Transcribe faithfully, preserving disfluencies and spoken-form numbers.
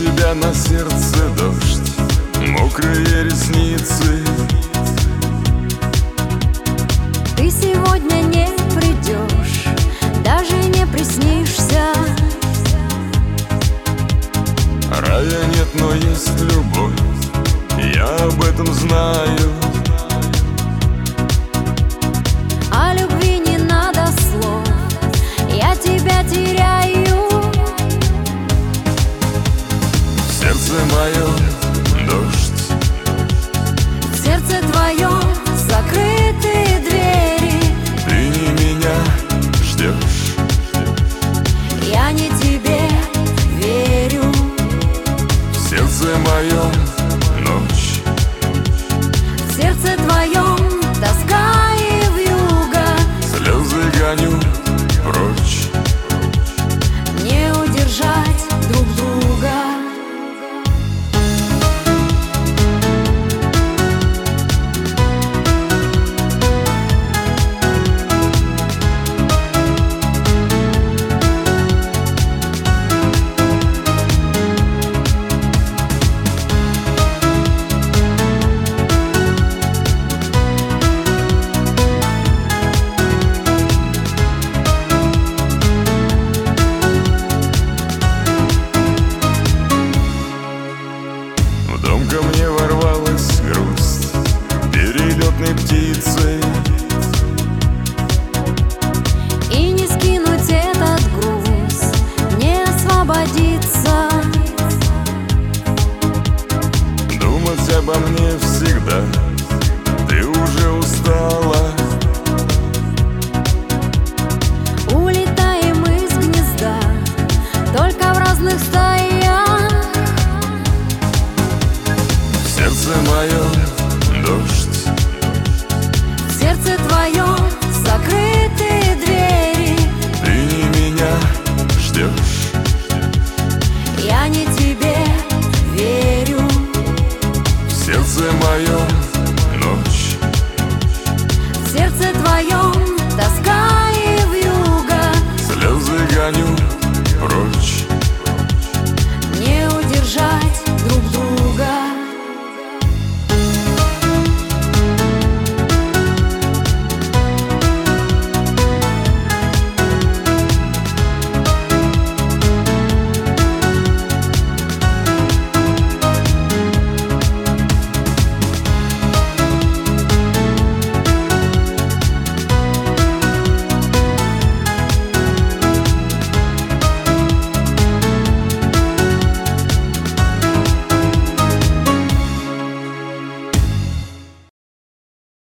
тебя на сердце дождь, мокрые ресницы. Ты сегодня не придешь, даже не приснишься. Рая нет, но есть любовь, я об этом знаю. О любви не надо слов, я тебя теряю. В сердце моем дождь, В сердце твоем закрытые двери. ты не меня ждешь, Я не тебе верю. в сердце моем ночь, В сердце твоем тоска и вьюга. слезы гоню прочь. Не удержать друг друга. В дом ко мне ворвалась грусть перелетной птицей. И не скинуть этот груз, не освободиться. Думать обо мне всегда, ты уже устала. Улетаем из гнезда, только в разных стаях. В сердце мое